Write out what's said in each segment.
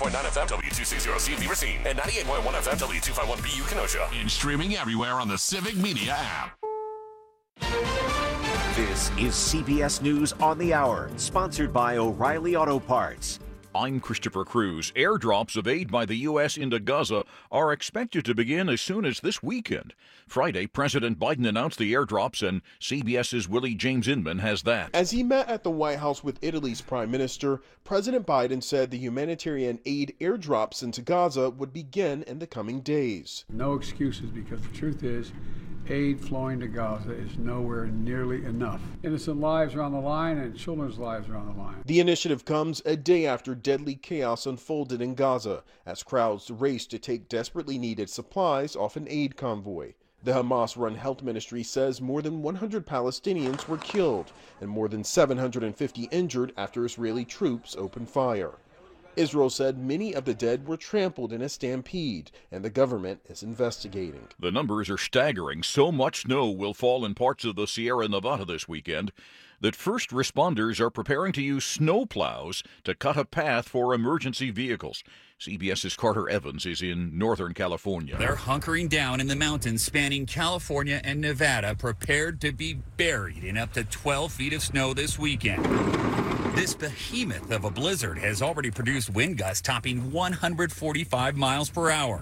98.9 FM W260CV Racine and 98.1 FM W251BU Kenosha. And streaming everywhere on the Civic Media app. This is CBS News on the Hour, sponsored by O'Reilly Auto Parts. I'm Christopher Cruz. Airdrops of aid by the U.S. into Gaza are expected to begin as soon as this weekend. Friday, President Biden announced the airdrops, and CBS's Willie James Inman has that. As he met at the White House with Italy's Prime Minister, President Biden said the humanitarian aid airdrops into Gaza would begin in the coming days. No excuses, because the truth is, aid flowing to Gaza is nowhere nearly enough. Innocent lives are on the line and children's lives are on the line. The initiative comes a day after deadly chaos unfolded in Gaza as crowds raced to take desperately needed supplies off an aid convoy. The Hamas-run health ministry says more than 100 Palestinians were killed and more than 750 injured after Israeli troops opened fire. Israel said many of the dead were trampled in a stampede, and the government is investigating. The numbers are staggering. So much snow will fall in parts of the Sierra Nevada this weekend that first responders are preparing to use snow plows to cut a path for emergency vehicles. CBS's Carter Evans is in Northern California. They're hunkering down in the mountains spanning California and Nevada, prepared to be buried in up to 12 feet of snow this weekend. This behemoth of a blizzard has already produced wind gusts topping 145 miles per hour.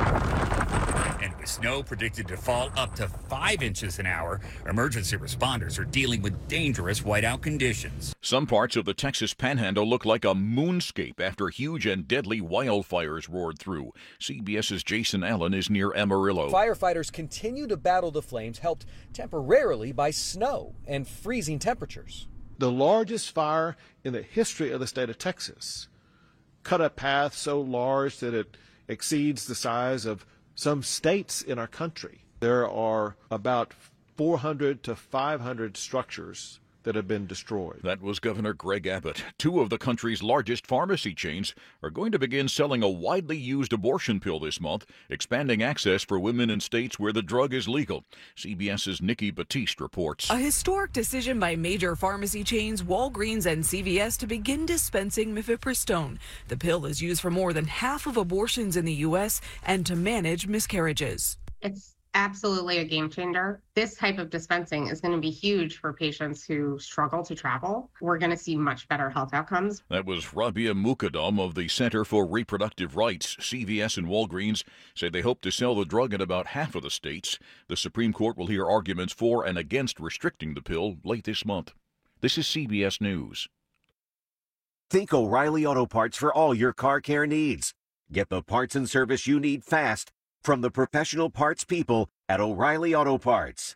And with snow predicted to fall up to 5 inches an hour, emergency responders are dealing with dangerous whiteout conditions. Some parts of the Texas Panhandle look like a moonscape after huge and deadly wildfires roared through. CBS's Jason Allen is near Amarillo. Firefighters continue to battle the flames, helped temporarily by snow and freezing temperatures. The largest fire in the history of the state of Texas cut a path so large that it exceeds the size of some states in our country. There are about 400 to 500 structures that have been destroyed. That was Governor Greg Abbott. Two of the country's largest pharmacy chains are going to begin selling a widely used abortion pill this month, expanding access for women in states where the drug is legal. CBS's Nikki Batiste reports. A historic decision by major pharmacy chains Walgreens and CVS to begin dispensing mifepristone. The pill is used for more than half of abortions in the U.S. and to manage miscarriages. It's absolutely a game changer. This type of dispensing is going to be huge for patients who struggle to travel. We're going to see much better health outcomes. That was Rabia Mukaddam of the Center for Reproductive Rights. CVS and Walgreens say they hope to sell the drug in about half of the states. The Supreme Court will hear arguments for and against restricting the pill late this month. This is CBS News. Think O'Reilly Auto Parts for all your car care needs. Get the parts and service you need fast from the professional parts people at O'Reilly Auto Parts.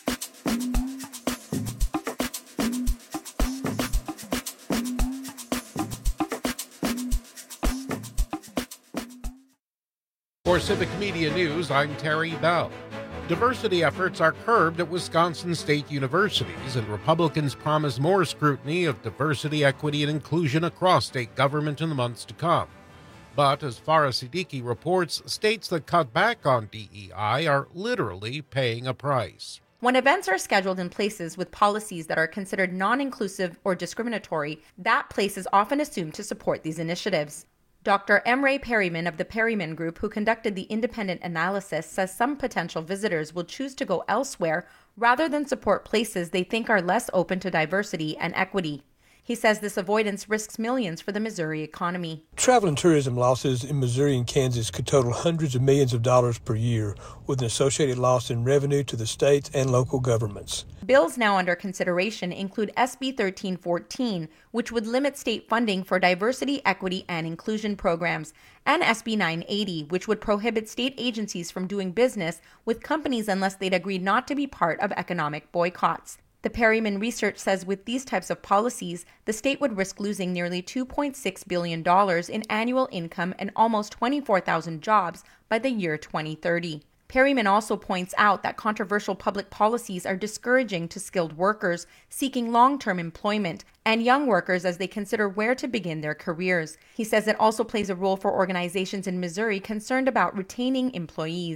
For Civic Media News, I'm Terry Bell. Diversity efforts are curbed at Wisconsin state universities, and Republicans promise more scrutiny of diversity, equity, and inclusion across state government in the months to come. But, as Farah Siddiqui reports, states that cut back on DEI are literally paying a price. When events are scheduled in places with policies that are considered non-inclusive or discriminatory, that place is often assumed to support these initiatives. Dr. M. Ray Perryman of the Perryman Group, who conducted the independent analysis, says some potential visitors will choose to go elsewhere rather than support places they think are less open to diversity and equity. He says this avoidance risks millions for the Missouri economy. Travel and tourism losses in Missouri and Kansas could total hundreds of millions of dollars per year, with an associated loss in revenue to the states and local governments. Bills now under consideration include SB 1314, which would limit state funding for diversity, equity, and inclusion programs, and SB 980, which would prohibit state agencies from doing business with companies unless they'd agreed not to be part of economic boycotts. The Perryman research says with these types of policies, the state would risk losing nearly $2.6 billion in annual income and almost 24,000 jobs by the year 2030. Perryman also points out that controversial public policies are discouraging to skilled workers seeking long-term employment and young workers as they consider where to begin their careers. He says it also plays a role for organizations in Missouri concerned about retaining employees.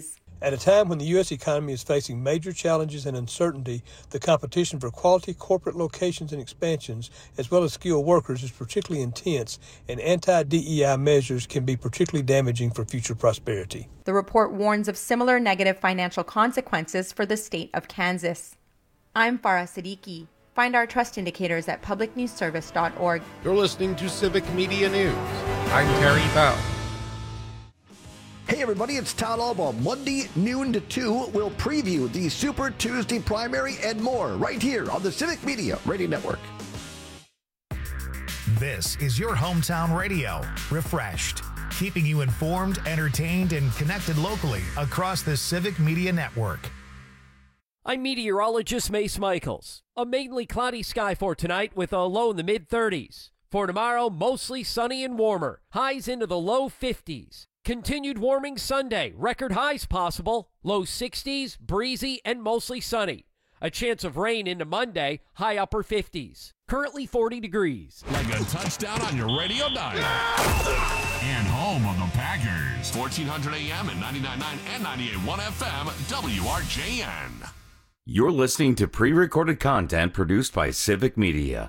At a time when the U.S. economy is facing major challenges and uncertainty, the competition for quality corporate locations and expansions, as well as skilled workers, is particularly intense, and anti-DEI measures can be particularly damaging for future prosperity. The report warns of similar negative financial consequences for the state of Kansas. I'm Farah Siddiqui. Find our trust indicators at publicnewsservice.org. You're listening to Civic Media News. I'm Terry Bell. Hey everybody, it's Todd Albaugh. Monday, noon to 2, we'll preview the Super Tuesday primary and more right here on the Civic Media Radio Network. This is your hometown radio, refreshed, keeping you informed, entertained, and connected locally across the Civic Media Network. I'm meteorologist Mace Michaels. A mainly cloudy sky for tonight with a low in the mid-30s. For tomorrow, mostly sunny and warmer, highs into the low 50s. Continued warming Sunday, record highs possible, low 60s, breezy, and mostly sunny. A chance of rain into Monday, high upper 50s. Currently 40 degrees. Like a touchdown on your radio dial. And home of the Packers. 1400 AM and 99.9 and 98.1 FM, WRJN. You're listening to pre-recorded content produced by Civic Media.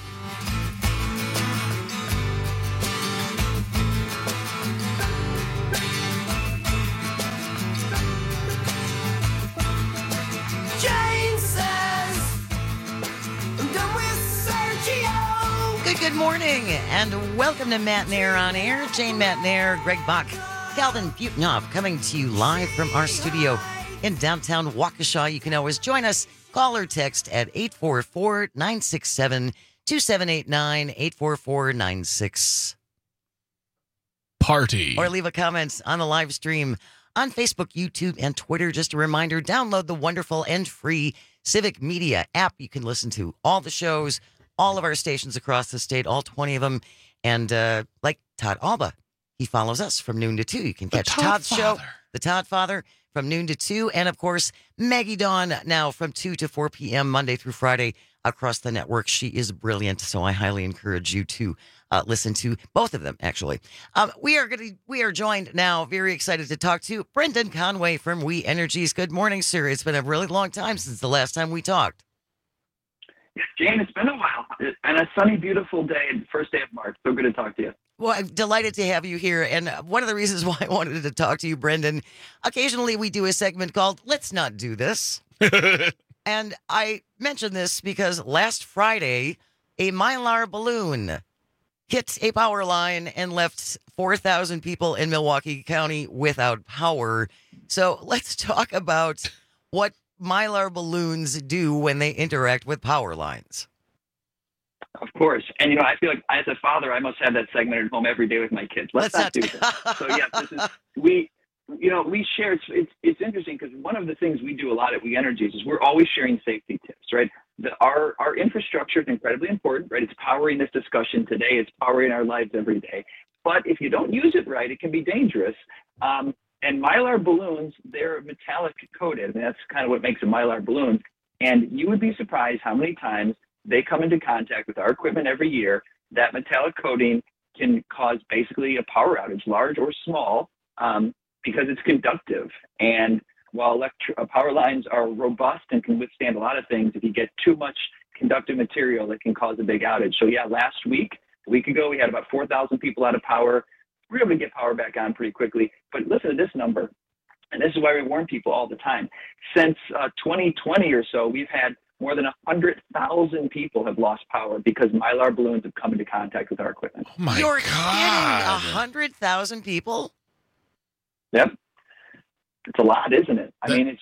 Good morning, and welcome to Matt Nair on Air. Jane Matt Nair, Greg Bach, Calvin Butenhoff coming to you live from our studio in downtown Waukesha. You can always join us. Call or text at 844-967-2789, 844-96. Party. Or leave a comment on the live stream on Facebook, YouTube, and Twitter. Just a reminder, download the wonderful and free Civic Media app. You can listen to all the shows, all of our stations across the state, all 20 of them. And like Todd Albaugh, he follows us from noon to 2. You can catch Todd's show, The Todd Father, from noon to 2. And, of course, Maggie Dawn now from 2 to 4 p.m. Monday through Friday across the network. She is brilliant, so I highly encourage you to listen to both of them, actually. We are joined now, very excited to talk to Brendan Conway from We Energies. Good morning, sir. It's been a really long time since the last time we talked. Jane, it's been a while, and a sunny, beautiful day, first day of March. So good to talk to you. Well, I'm delighted to have you here, and one of the reasons why I wanted to talk to you, Brendan, occasionally we do a segment called Let's Not Do This. And I mention this because last Friday, a Mylar balloon hit a power line and left 4,000 people in Milwaukee County without power. So let's talk about what Mylar balloons do when they interact with power lines. Of course. And, I feel like as a father, I must have that segment at home every day with my kids. Let's not do this. So, yeah, we share. It's interesting because one of the things we do a lot at We Energies is we're always sharing safety tips, right? Our infrastructure is incredibly important, right? It's powering this discussion today. It's powering our lives every day. But if you don't use it right, it can be dangerous. And Mylar balloons, they're metallic coated, and that's kind of what makes a Mylar balloon. And you would be surprised how many times they come into contact with our equipment every year. That metallic coating can cause basically a power outage, large or small, because it's conductive. And while power lines are robust and can withstand a lot of things, if you get too much conductive material, it can cause a big outage. So yeah, a week ago, we had about 4,000 people out of power. We're able to get power back on pretty quickly. But listen to this number, and this is why we warn people all the time. Since 2020 or so, we've had more than 100,000 people have lost power because Mylar balloons have come into contact with our equipment. Oh my You're kidding? 100,000 people? Yep. It's a lot, isn't it? I mean,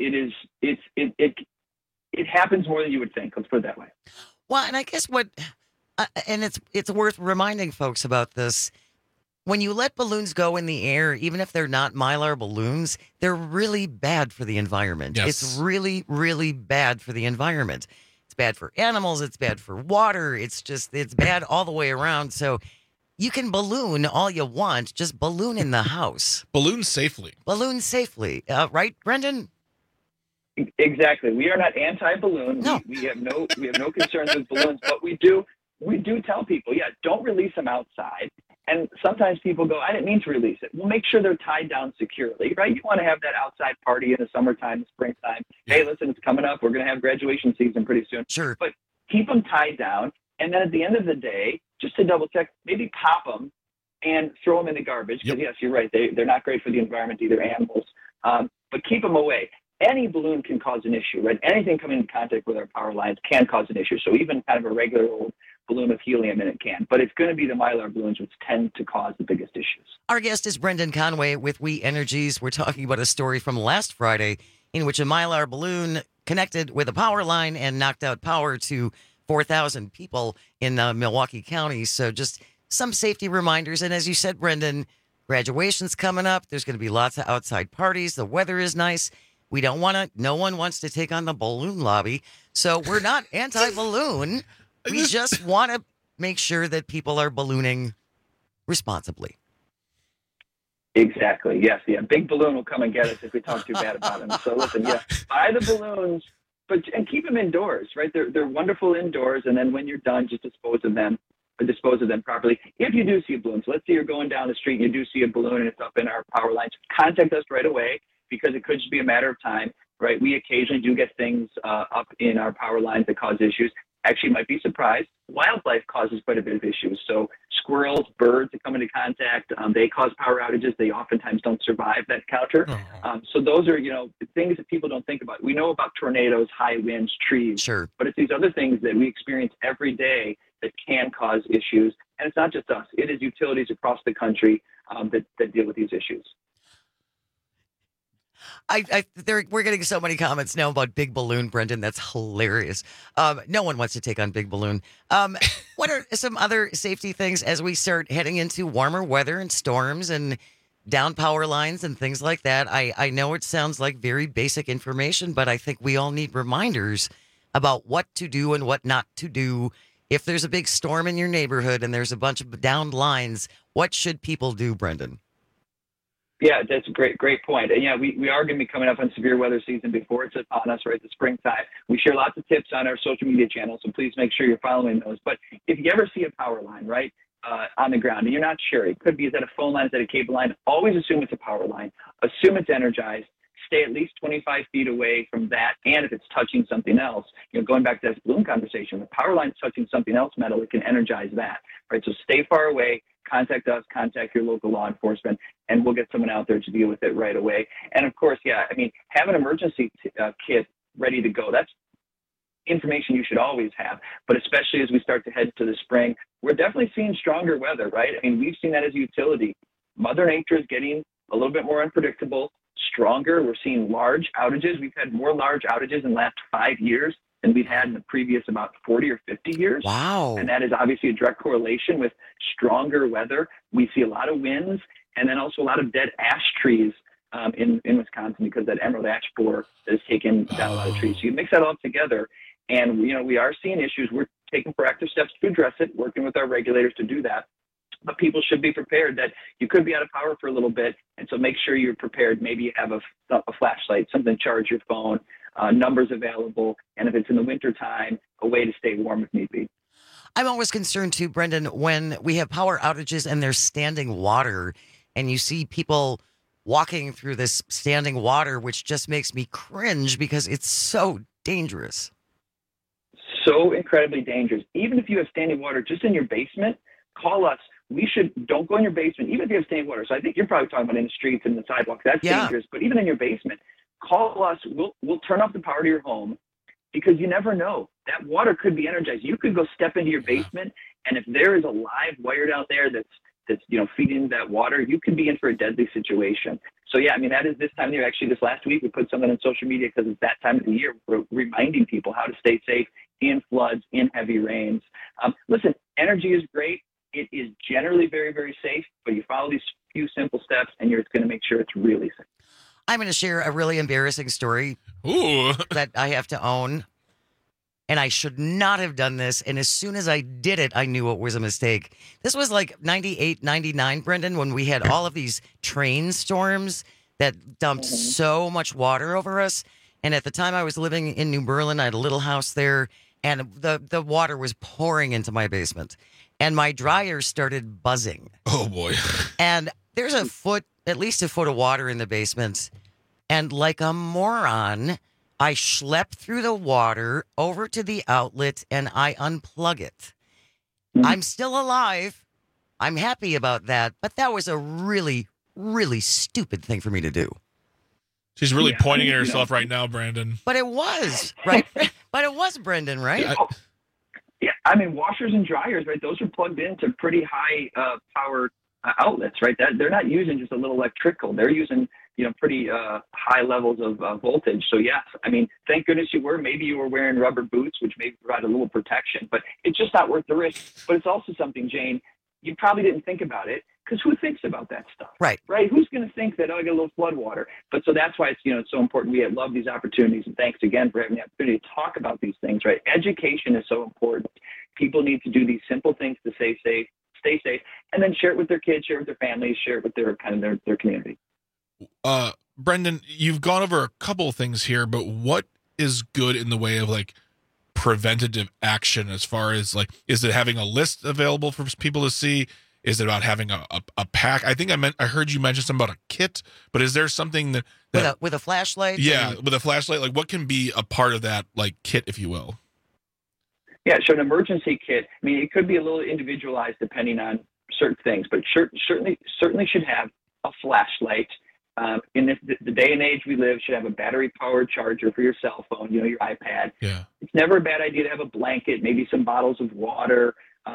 it happens more than you would think. Let's put it that way. Well, and I guess and it's worth reminding folks about this. When you let balloons go in the air, even if they're not Mylar balloons, they're really bad for the environment. Yes. It's really, really bad for the environment. It's bad for animals. It's bad for water. It's bad all the way around. So you can balloon all you want. Just balloon in the house. Balloon safely. Balloon safely. Right, Brendan? Exactly. We are not anti-balloon. No. We have no concerns with balloons, but we do tell people, don't release them outside. And sometimes people go, I didn't mean to release it. Well, make sure they're tied down securely, right? You want to have that outside party in the summertime, springtime. Hey, listen, it's coming up. We're going to have graduation season pretty soon. Sure. But keep them tied down. And then at the end of the day, just to double check, maybe pop them and throw them in the garbage. Because, yes, you're right. They're not great for the environment, either animals. But keep them away. Any balloon can cause an issue, right? Anything coming in contact with our power lines can cause an issue. So even kind of a regular old balloon of helium in it can. But it's going to be the Mylar balloons which tend to cause the biggest issues. Our guest is Brendan Conway with We Energies. We're talking about a story from last Friday in which a Mylar balloon connected with a power line and knocked out power to 4,000 people in Milwaukee County. So just some safety reminders. And as you said, Brendan, graduation's coming up. There's going to be lots of outside parties. The weather is nice. No one wants to take on the balloon lobby. So we're not anti-balloon. We just want to make sure that people are ballooning responsibly. Exactly. Yes. Yeah. Big balloon will come and get us if we talk too bad about them. So listen, buy the balloons, and keep them indoors, right? They're wonderful indoors. And then when you're done, just dispose of them properly. If you do see a balloon, so let's say you're going down the street and you do see a balloon and it's up in our power lines, contact us right away, because it could just be a matter of time, right? We occasionally do get things up in our power lines that cause issues. Actually, you might be surprised. Wildlife causes quite a bit of issues. So squirrels, birds that come into contact, they cause power outages. They oftentimes don't survive that encounter. So those are, things that people don't think about. We know about tornadoes, high winds, trees. Sure. But it's these other things that we experience every day that can cause issues. And it's not just us. It is utilities across the country that deal with these issues. We're getting so many comments now about Big Balloon, Brendan. That's hilarious. No one wants to take on Big Balloon. What are some other safety things as we start heading into warmer weather and storms and down power lines and things like that? I know it sounds like very basic information, but I think we all need reminders about what to do and what not to do. If there's a big storm in your neighborhood and there's a bunch of downed lines, what should people do, Brendan? Yeah, that's a great point. And we are going to be coming up on severe weather season before it's upon us, right? The springtime. We share lots of tips on our social media channels, so please make sure you're following those. But if you ever see a power line, right, on the ground, and you're not sure, it could be, is that a phone line, is that a cable line? Always assume it's a power line. Assume it's energized. Stay at least 25 feet away from that. And if it's touching something else, going back to that balloon conversation, the power line's touching something else metal, it can energize that, right? So stay far away. Contact us, contact your local law enforcement, and we'll get someone out there to deal with it right away. And of course, have an emergency kit ready to go. That's information you should always have, but especially as we start to head to the spring, we're definitely seeing stronger weather, right? I mean, we've seen that as a utility. Mother Nature is getting a little bit more unpredictable, stronger. We're seeing large outages. We've had more large outages in the last 5 years than we've had in the previous about 40 or 50 years. Wow. And that is obviously a direct correlation with stronger weather. We see a lot of winds and then also a lot of dead ash trees in Wisconsin, because that emerald ash borer has taken down a lot of trees. So you mix that all together, and we are seeing issues. We're taking proactive steps to address it, working with our regulators to do that. But people should be prepared that you could be out of power for a little bit, and so make sure you're prepared. Maybe you have a flashlight, something to charge your phone, numbers available, and if it's in the wintertime, a way to stay warm if need be. I'm always concerned too, Brendan, when we have power outages and there's standing water, and you see people walking through this standing water, which just makes me cringe because it's so dangerous. So incredibly dangerous. Even if you have standing water just in your basement, call us. Don't go in your basement, even if you have standing water. So I think you're probably talking about in the streets and the sidewalks. That's dangerous. But even in your basement, call us. We'll turn off the power to your home, because you never know. That water could be energized. You could go step into your basement, and if there is a live wire out there that's feeding that water, you could be in for a deadly situation. So that is this time of year. Actually, this last week we put something on social media because it's that time of the year. We're reminding people how to stay safe in floods, in heavy rains. Listen, energy is great. It is generally very, very safe, but you follow these few simple steps and it's going to make sure it's really safe. I'm going to share a really embarrassing story that I have to own. And I should not have done this. And as soon as I did it, I knew it was a mistake. This was like 98, 99, Brendan, when we had all of these train storms that dumped so much water over us. And at the time I was living in New Berlin, I had a little house there, and the water was pouring into my basement. and my dryer started buzzing. Oh, boy. And there's at least a foot of water in the basement. And like a moron, I schlepp through the water over to the outlet and I unplug it. I'm still alive. I'm happy about that. But that was a really, really stupid thing for me to do. She's really pointing at herself right now, Brandon. But it was, right? But it was, Brendan, right? Yeah, I mean, washers and dryers, right? Those are plugged into pretty high power outlets, right? They're not using just a little electrical. They're using, pretty high levels of voltage. So yes, I mean, thank goodness you were. Maybe you were wearing rubber boots, which may provide a little protection, but it's just not worth the risk. But it's also something, Jane, you probably didn't think about it, because who thinks about that stuff? Right. Who's going to think that, I get a little flood water? But so that's why it's so important. We love these opportunities, and thanks again for having the opportunity to talk about these things, right? Education is so important. People need to do these simple things to stay safe, and then share it with their kids, share it with their families, share it with their community. Brendan, you've gone over a couple of things here, but what is good in the way of preventative action as far as is it having a list available for people to see? Is it about having a pack? I think I heard you mention something about a kit, but is there something that with a flashlight? Yeah, with a flashlight. What can be a part of that kit, if you will? Yeah, so an emergency kit. I mean, it could be a little individualized depending on certain things, but certainly should have a flashlight. In the day and age we live, should have a battery-powered charger for your cell phone, your iPad. Yeah. It's never a bad idea to have a blanket, maybe some bottles of water,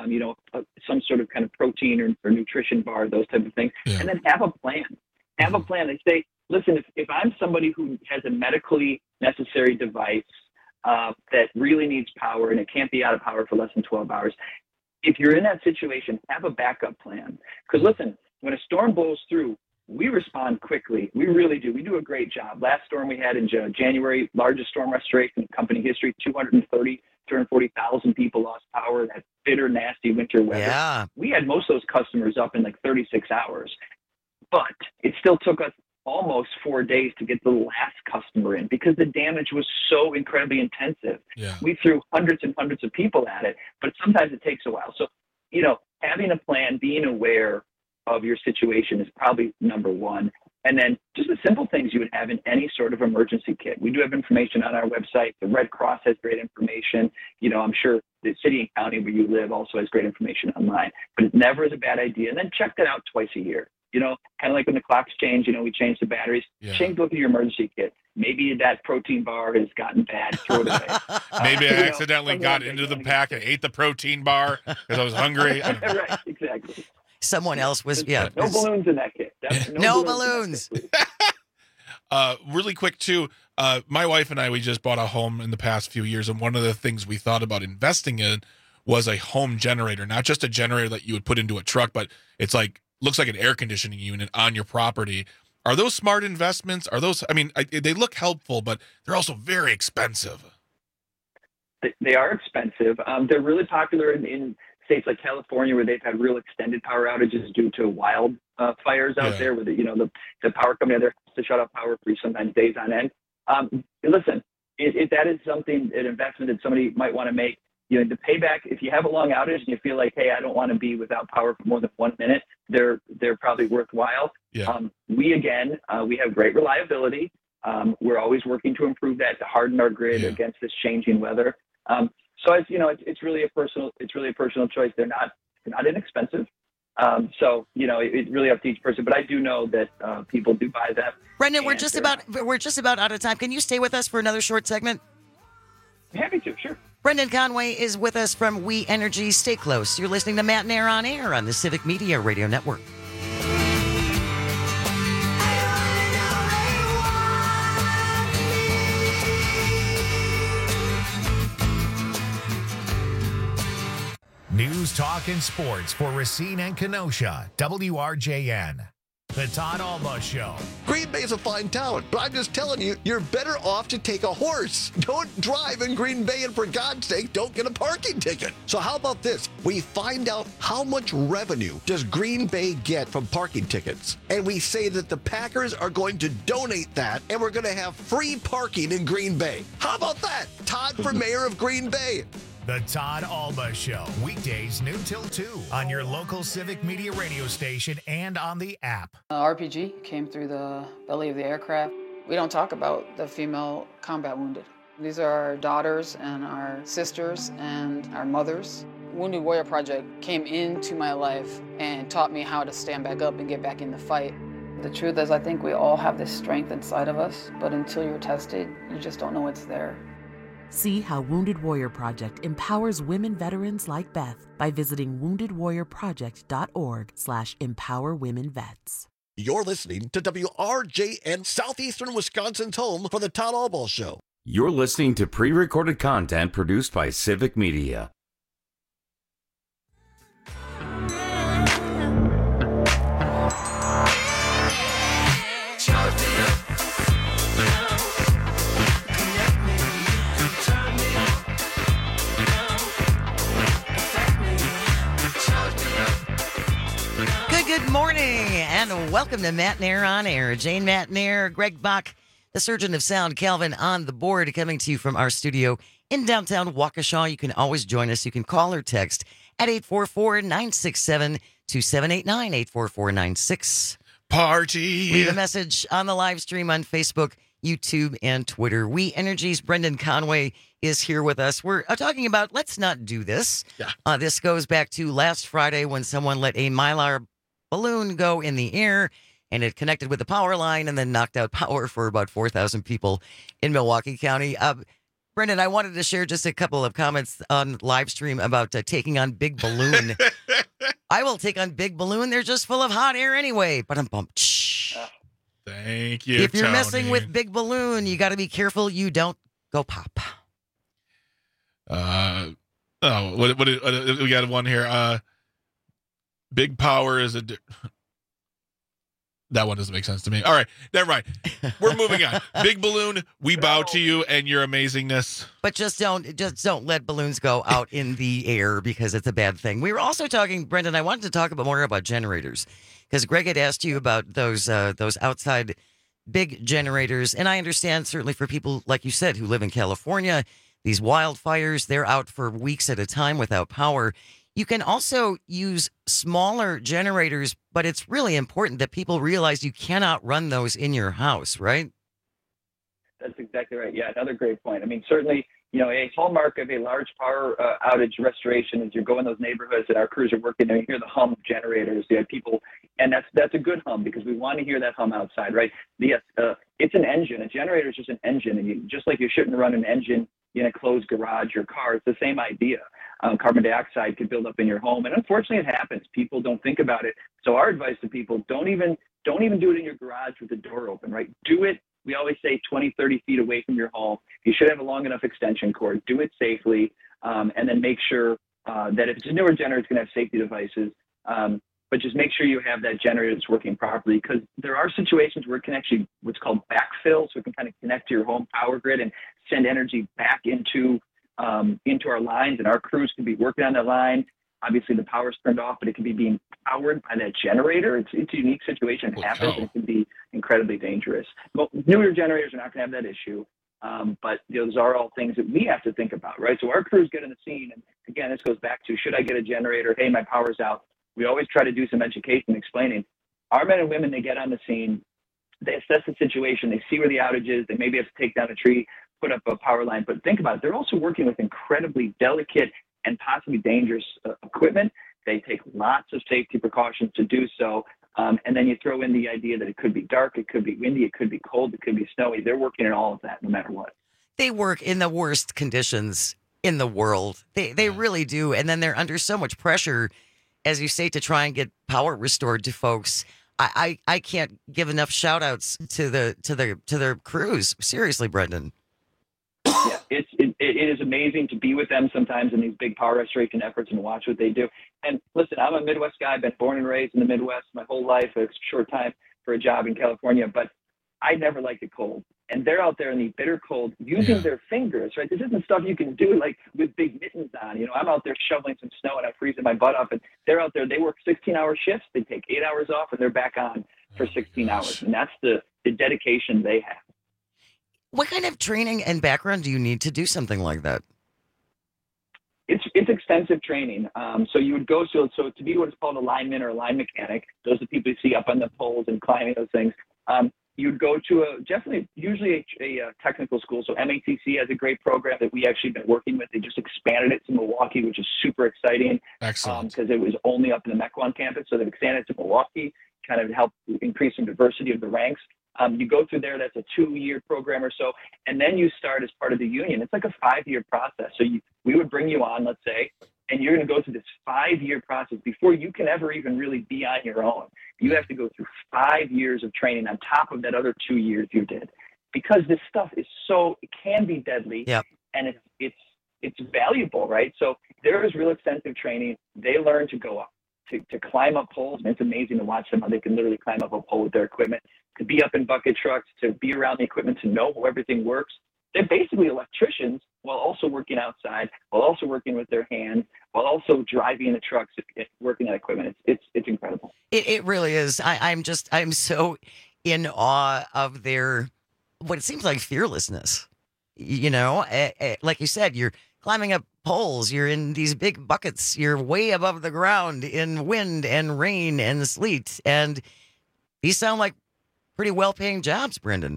some sort of kind of protein or nutrition bar, those type of things. Yeah. And then have a plan. Have a plan. They say, listen, if I'm somebody who has a medically necessary device that really needs power and it can't be out of power for less than 12 hours, if you're in that situation, have a backup plan. Because listen, when a storm blows through, we respond quickly. We really do. We do a great job. Last storm we had in January, largest storm restoration in company history, 240,000 people lost power. That bitter, nasty winter weather. Yeah. We had most of those customers up in 36 hours. But it still took us almost 4 days to get the last customer in because the damage was so incredibly intensive. Yeah. We threw hundreds and hundreds of people at it, but sometimes it takes a while. So, having a plan, being aware of your situation is probably number one. And then just the simple things you would have in any sort of emergency kit. We do have information on our website. The Red Cross has great information. I'm sure the city and county where you live also has great information online. But it never is a bad idea. And then check that out twice a year. Kind of like when the clocks change, we change the batteries. Yeah. Change the look of your emergency kit. Maybe that protein bar has gotten bad. Throw it away. Maybe I accidentally got into the pack and ate the protein bar because I was hungry. Right, exactly. Someone else was, No balloons in that kit. No balloons. Really quick, too, my wife and I, we just bought a home in the past few years, and one of the things we thought about investing in was a home generator, not just a generator that you would put into a truck, but it's looks like an air conditioning unit on your property. Are those smart investments? Are those, they look helpful, but they're also very expensive. They are expensive. They're really popular in states like California, where they've had real extended power outages due to wild fires out there, where the power company there has to shut off power for sometimes days on end. Listen, if that is an investment that somebody might want to make, the payback, if you have a long outage and you feel like, hey, I don't want to be without power for more than 1 minute, they're probably worthwhile. Yeah. We have great reliability. We're always working to improve that, to harden our grid against this changing weather. So it's really a personal choice. They're not inexpensive. It's really up to each person. But I do know that people do buy them. Brendan, we're just about out of time. Can you stay with us for another short segment? I'm happy to, sure. Brendan Conway is with us from We Energy. Stay close. You're listening to Matt and Air on Air on the Civic Media Radio Network. News, talk, and sports for Racine and Kenosha. WRJN. The Todd Alba Show. Green Bay's a fine town, but I'm just telling you, you're better off to take a horse. Don't drive in Green Bay, and for God's sake, don't get a parking ticket. So how about this? We find out how much revenue does Green Bay get from parking tickets, and we say that the Packers are going to donate that, and we're going to have free parking in Green Bay. How about that? Todd for mayor of Green Bay. The Todd Alba Show, weekdays noon till 2 on your local Civic Media radio station and on the app. RPG came through the belly of the aircraft. We don't talk about the female combat wounded. These are our daughters and our sisters and our mothers. Wounded Warrior Project came into my life and taught me how to stand back up and get back in the fight. The truth is, I think we all have this strength inside of us, but until you're tested, you just don't know it's there. See how Wounded Warrior Project empowers women veterans like Beth by visiting woundedwarriorproject.org/empowerwomenvets. You're listening to WRJN, Southeastern Wisconsin's home for the Todd Alba Show. You're listening to pre-recorded content produced by Civic Media. Good morning, and welcome to Matt Nair on Air. Jane Matt Nair, Greg Bach, the Surgeon of Sound, Calvin on the board, coming to you from our studio in downtown Waukesha. You can always join us. You can call or text at 844-967-2789, 844-96. Party. Leave a message on the live stream on Facebook, YouTube, and Twitter. We Energy's Brendan Conway is here with us. We're talking about Let's Not Do This. Yeah. This goes back to last Friday when someone let a Mylar balloon go in the air, and it connected with the power line and then knocked out power for about 4,000 people in Milwaukee County. Brendan, I wanted to share just a couple of comments on live stream about taking on Big Balloon. I will take on Big Balloon. They're just full of hot air anyway. But I'm bumped. Thank you, If you're Tony. messing with Big Balloon, you got to be careful you don't go pop. We got one here. Big power is that one doesn't make sense to me. All right, never mind. We're moving on. Big Balloon, we bow to you and your amazingness. But just don't let balloons go out in the air because it's a bad thing. We were also talking, Brendan, I wanted to talk more about generators because Greg had asked you about those outside big generators. And I understand certainly for people, like you said, who live in California, these wildfires, they're out for weeks at a time without power. You can also use smaller generators, but it's really important that people realize you cannot run those in your house, right? That's exactly right. Yeah, another great point. I mean, certainly, a hallmark of a large power outage restoration is you go in those neighborhoods and our crews are working and you hear the hum of generators. You have people, and that's a good hum because we want to hear that hum outside, right? Yes, it's an engine. A generator is just an engine, and just like you shouldn't run an engine in a closed garage or car, it's the same idea. Carbon dioxide could build up in your home, and unfortunately, it happens. People don't think about it. So our advice to people: don't even do it in your garage with the door open, right? Do it. We always say 20, 30 feet away from your home. You should have a long enough extension cord. Do it safely, and then make sure that if it's a newer generator, it's going to have safety devices. But just make sure you have that generator that's working properly, because there are situations where it can actually what's called backfill, so it can kind of connect to your home power grid and send energy back into our lines, and our crews can be working on that line. Obviously, the power's turned off, but it can be being powered by that generator. It's a unique situation. It happens, and it can be incredibly dangerous. Well, newer generators are not going to have that issue, but those are all things that we have to think about, right? So our crews get in the scene, and again, this goes back to, should I get a generator? Hey, my power's out. We always try to do some education explaining. Our men and women, they get on the scene, they assess the situation, they see where the outage is, they maybe have to take down a tree, put up a power line, but think about it. They're also working with incredibly delicate and possibly dangerous equipment. They take lots of safety precautions to do so. And then you throw in the idea that it could be dark, it could be windy, it could be cold, it could be snowy. They're working in all of that no matter what. They work in the worst conditions in the world. They really do. And then they're under so much pressure, as you say, to try and get power restored to folks. I can't give enough shout outs to their crews. Seriously, Brendan. Yeah, it is amazing to be with them sometimes in these big power restoration efforts and watch what they do. And listen, I'm a Midwest guy. I've been born and raised in the Midwest my whole life. It's a short time for a job in California, but I never liked it cold. And they're out there in the bitter cold using their fingers, right? This isn't stuff you can do like with big mittens on. I'm out there shoveling some snow and I'm freezing my butt off, and they're out there. They work 16-hour shifts. They take 8 hours off and they're back on for 16 hours. And that's the dedication they have. What kind of training and background do you need to do something like that? It's extensive training. So you would go so to be what is called a lineman or a line mechanic. Those are the people you see up on the poles and climbing those things. You'd go to usually a technical school. So MATC has a great program that we actually been working with. They just expanded it to Milwaukee, which is super exciting. Excellent. Because it was only up in the Mequon campus, so they've expanded it to Milwaukee, kind of help increase some diversity of the ranks. You go through there, that's a 2-year program or so, and then you start as part of the union. It's like a 5-year process. So we would bring you on, let's say, and you're going to go through this 5-year process before you can ever even really be on your own. You have to go through 5 years of training on top of that other 2 years you did, because this stuff is it can be deadly, and it's valuable, right? So there is real extensive training. They learn to go up, to climb up poles, and it's amazing to watch them how they can literally climb up a pole with their equipment, to be up in bucket trucks, to be around the equipment, to know how everything works. They're basically electricians while also working outside, while also working with their hands, while also driving the trucks, working that equipment. It's incredible. It really is. I'm so in awe of their, what it seems like, fearlessness. You know, like you said, you're climbing up poles, you're in these big buckets, you're way above the ground in wind and rain and sleet. And these sound like pretty well-paying jobs, Brendan.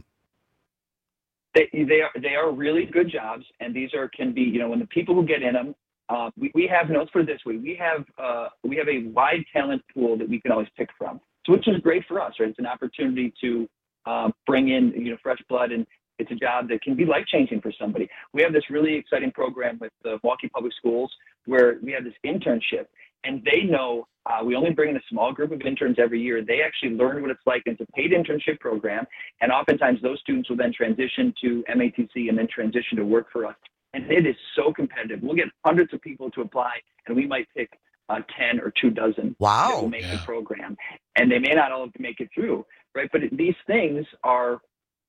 They are really good jobs, and these can be, when the people who get in them, we have notes for this way. We have a wide talent pool that we can always pick from, so which is great for us, right? It's an opportunity to bring in, fresh blood, and it's a job that can be life-changing for somebody. We have this really exciting program with the Milwaukee Public Schools where we have this internship, and they know we only bring in a small group of interns every year. They actually learn what it's like. It's a paid internship program, and oftentimes those students will then transition to MATC and then transition to work for us. And it is so competitive. We'll get hundreds of people to apply, and we might pick 10 or 2 dozen that will make the program. And they may not all make it through, right? But these things are,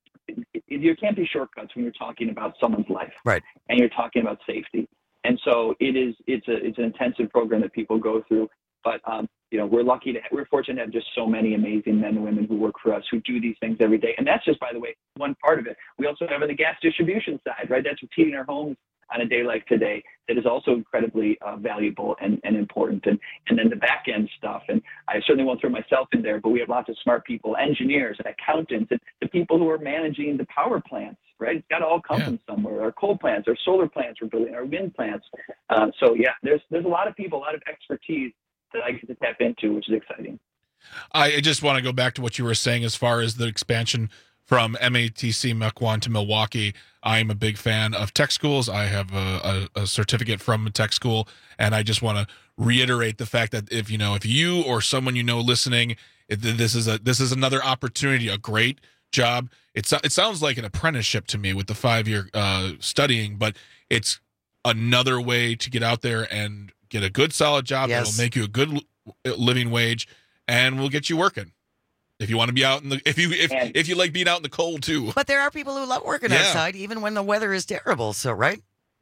you can't be shortcuts when you're talking about someone's life, right? And you're talking about safety. And so it's an intensive program that people go through. But we're fortunate to have just so many amazing men and women who work for us who do these things every day. And that's just, by the way, one part of it. We also have on the gas distribution side, right? That's what's heating our homes on a day like today. That is also incredibly valuable and important. And then the back end stuff. And I certainly won't throw myself in there, but we have lots of smart people, engineers and accountants, and the people who are managing the power plants, right? It's got to all come from somewhere. Our coal plants, our solar plants we're building, our wind plants. There's a lot of people, a lot of expertise that I get to tap into, which is exciting. I just want to go back to what you were saying as far as the expansion from MATC Mequon to Milwaukee. I'm a big fan of tech schools. I have a certificate from a tech school, and I just want to reiterate the fact that if you or someone listening, this is another opportunity, a great job. It sounds like an apprenticeship to me with the 5-year studying, but it's another way to get out there and get a good solid job that'll make you a good living wage, and we'll get you working. If you want to be out in the, if you like being out in the cold too. But there are people who love working outside even when the weather is terrible. So, right?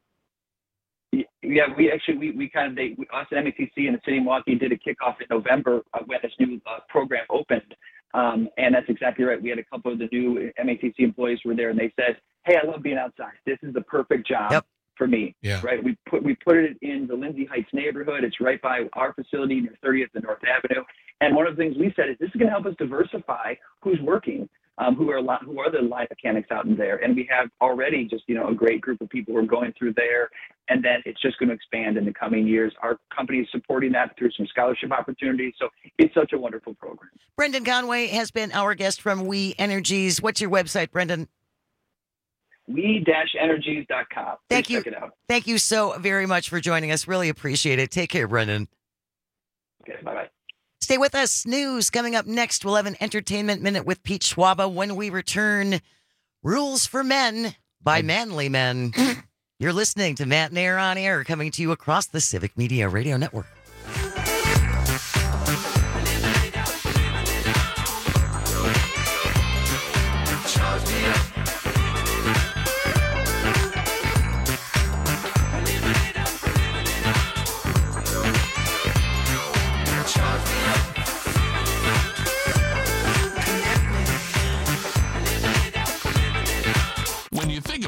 Yeah, we actually, us at MATC and the city of Milwaukee did a kickoff in November when this new program opened. And that's exactly right. We had a couple of the new MATC employees who were there, and they said, "Hey, I love being outside. This is the perfect job for me." Yeah. Right. We put it in the Lindsay Heights neighborhood. It's right by our facility near 30th and North Avenue. And one of the things we said is this is going to help us diversify who's working, who are the line mechanics out in there. And we have already just, a great group of people who are going through there. And then it's just going to expand in the coming years. Our company is supporting that through some scholarship opportunities. So it's such a wonderful program. Brendan Conway has been our guest from We Energies. What's your website, Brendan? we-energies.com. Thank you. Check it out. Thank you so very much for joining us. Really appreciate it. Take care, Brendan. Okay, bye-bye. Stay with us. News coming up next. We'll have an entertainment minute with Pete Schwaba. When we return, Rules for Men by Manly Men. You're listening to Matt and Air on Air, coming to you across the Civic Media Radio Network.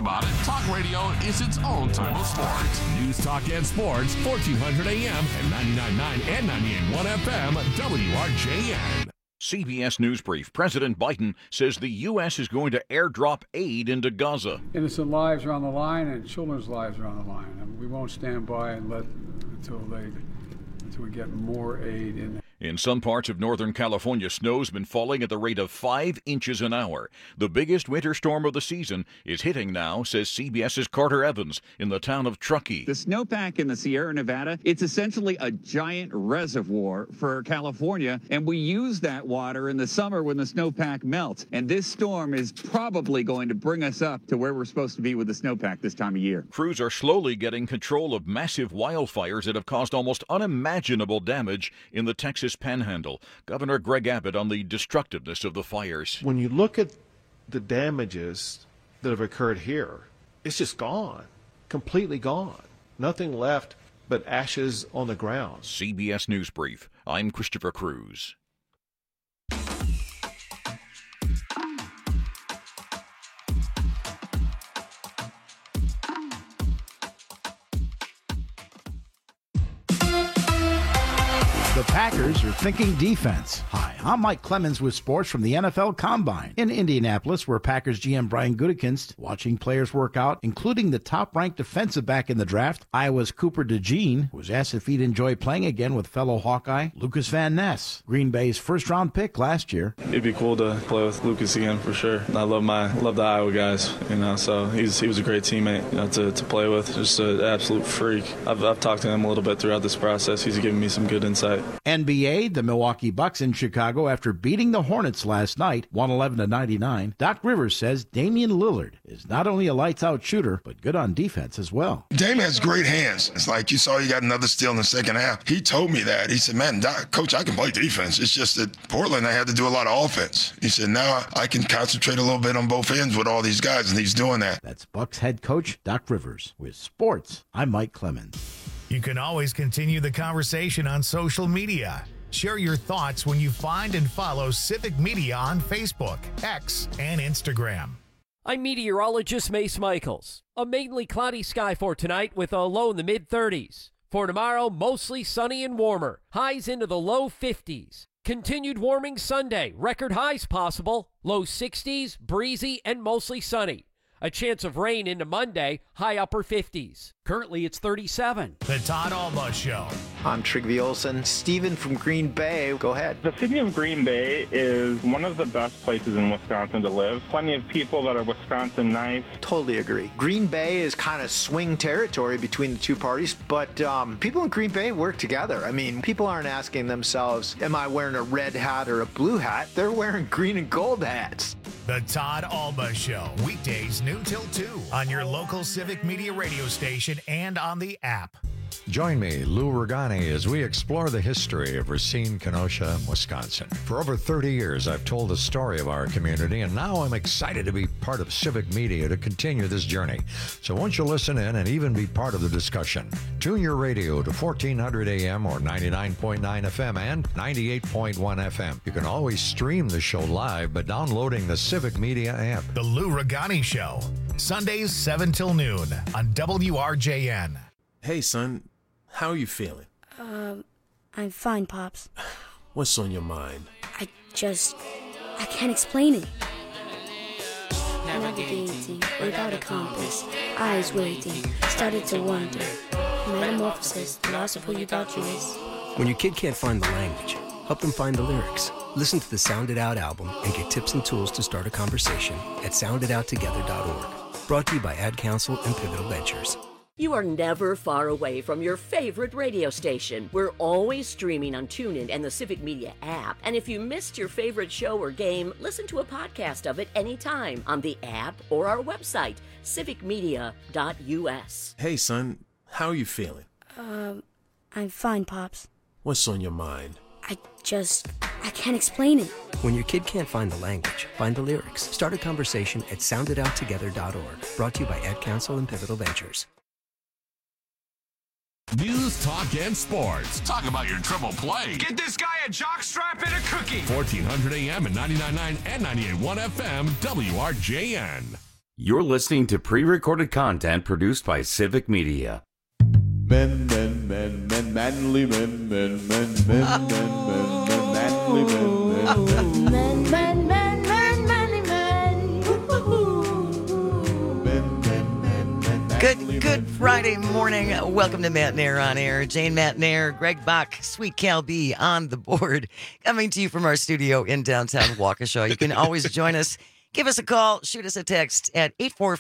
about it. Talk radio is its own type of sport. News, talk, and sports, 1400 AM and 99.9 and 98.1 FM, WRJN. CBS News Brief. President Biden says the U.S. is going to airdrop aid into Gaza. Innocent lives are on the line and children's lives are on the line. And we won't stand by and let until we get more aid in. In some parts of Northern California, snow's been falling at the rate of 5 inches an hour. The biggest winter storm of the season is hitting now, says CBS's Carter Evans in the town of Truckee. The snowpack in the Sierra Nevada, it's essentially a giant reservoir for California, and we use that water in the summer when the snowpack melts. And this storm is probably going to bring us up to where we're supposed to be with the snowpack this time of year. Crews are slowly getting control of massive wildfires that have caused almost unimaginable damage in the Texas Panhandle. Governor Greg Abbott on the destructiveness of the fires. When you look at the damages that have occurred here, it's just gone, completely gone. Nothing left but ashes on the ground. CBS News Brief. I'm Christopher Cruz. The Packers are thinking defense. Hi, I'm Mike Clemens with sports from the NFL Combine. In Indianapolis, where Packers GM Brian Gutekunst watching players work out, including the top-ranked defensive back in the draft, Iowa's Cooper DeJean, was asked if he'd enjoy playing again with fellow Hawkeye Lucas Van Ness, Green Bay's first-round pick last year. It'd be cool to play with Lucas again for sure. I love the Iowa guys, so he was a great teammate, to play with. Just an absolute freak. I've talked to him a little bit throughout this process. He's given me some good insight. NBA, the Milwaukee Bucks in Chicago after beating the Hornets last night, 111-99. Doc Rivers says Damian Lillard is not only a lights-out shooter, but good on defense as well. Dame has great hands. It's like you saw he got another steal in the second half. He told me that. He said, man, Doc, Coach, I can play defense. It's just that Portland, I had to do a lot of offense. He said, now I can concentrate a little bit on both ends with all these guys, and he's doing that. That's Bucks head coach Doc Rivers. With sports, I'm Mike Clemens. You can always continue the conversation on social media. Share your thoughts when you find and follow Civic Media on Facebook, X, and Instagram. I'm meteorologist Mace Michaels. A mainly cloudy sky for tonight with a low in the mid-30s. For tomorrow, mostly sunny and warmer. Highs into the low 50s. Continued warming Sunday. Record highs possible. Low 60s, breezy, and mostly sunny. A chance of rain into Monday, high upper 50s. Currently, it's 37. The Todd Alba Show. I'm Trygve Olsen. Steven from Green Bay, go ahead. The city of Green Bay is one of the best places in Wisconsin to live. Plenty of people that are Wisconsin nice. Totally agree. Green Bay is kind of swing territory between the two parties, but people in Green Bay work together. I mean, people aren't asking themselves, am I wearing a red hat or a blue hat? They're wearing green and gold hats. The Todd Alba Show, weekdays noon till 2 on your local Civic Media radio station and on the app. Join me, Lou Ragani, as we explore the history of Racine, Kenosha, Wisconsin. For over 30 years, I've told the story of our community, and now I'm excited to be part of Civic Media to continue this journey. So won't you listen in and even be part of the discussion? Tune your radio to 1400 AM or 99.9 FM and 98.1 FM. You can always stream the show live by downloading the Civic Media app. The Lou Ragani Show, Sundays 7 till noon on WRJN. Hey, son. How are you feeling? I'm fine, Pops. What's on your mind? I can't explain it. Navigating without a compass, eyes waiting, started to wonder. Metamorphosis, the loss of who you thought you was. When your kid can't find the language, help them find the lyrics. Listen to the Sound It Out album and get tips and tools to start a conversation at sounditouttogether.org. Brought to you by Ad Council and Pivotal Ventures. You are never far away from your favorite radio station. We're always streaming on TuneIn and the Civic Media app. And if you missed your favorite show or game, listen to a podcast of it anytime on the app or our website, civicmedia.us. Hey, son. How are you feeling? I'm fine, Pops. What's on your mind? I can't explain it. When your kid can't find the language, find the lyrics. Start a conversation at sounditouttogether.org. Brought to you by Ad Council and Pivotal Ventures. News, talk, and sports. Talk about your triple play. Get this guy a jockstrap and a cookie. 1400 AM and 99.9 and 98.1 FM, WRJN. You're listening to pre-recorded content produced by Civic Media. Men, manly men, manly men. Good Friday morning. Welcome to Matt Nair on Air. Jane Matt Nair, Greg Bach, Sweet Cal B on the board. Coming to you from our studio in downtown Waukesha. You can always join us. Give us a call. Shoot us a text at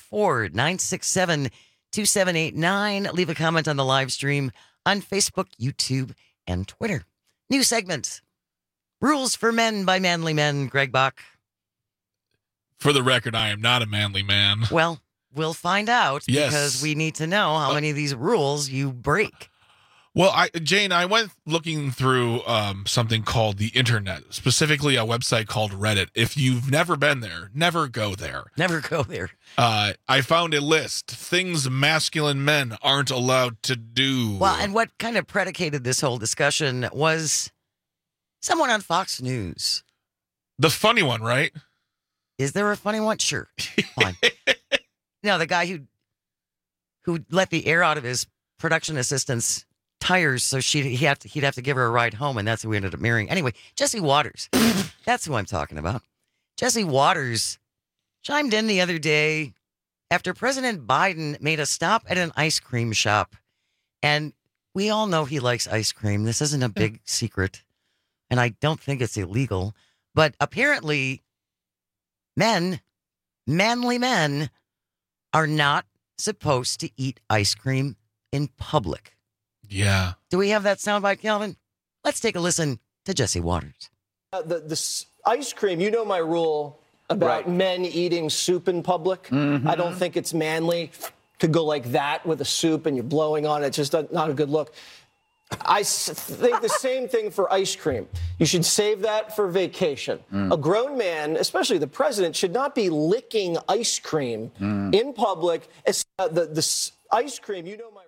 844-967-2789. Leave a comment on the live stream on Facebook, YouTube, and Twitter. New segment. Rules for Men by Manly Men. Greg Bach. For the record, I am not a manly man. Well, we'll find out because we need to know how many of these rules you break. Well, Jane, I went looking through something called the internet, specifically a website called Reddit. If you've never been there, never go there. Never go there. I found a list. Things masculine men aren't allowed to do. Well, and what kind of predicated this whole discussion was someone on Fox News. The funny one, right? Is there a funny one? Sure. Fine. No, the guy who let the air out of his production assistant's tires so he'd have to give her a ride home, and that's who we ended up marrying. Anyway, Jesse Waters. That's who I'm talking about. Jesse Waters chimed in the other day after President Biden made a stop at an ice cream shop. And we all know he likes ice cream. This isn't a big secret, and I don't think it's illegal. But apparently, manly men, are not supposed to eat ice cream in public. Yeah. Do we have that soundbite, Calvin? Let's take a listen to Jesse Waters. The ice cream, you know my rule about men eating soup in public. Mm-hmm. I don't think it's manly to go like that with a soup and you're blowing on it. It's just not a good look. I think the same thing for ice cream. You should save that for vacation. A grown man, especially the president, should not be licking ice cream in public. The ice cream, you know my...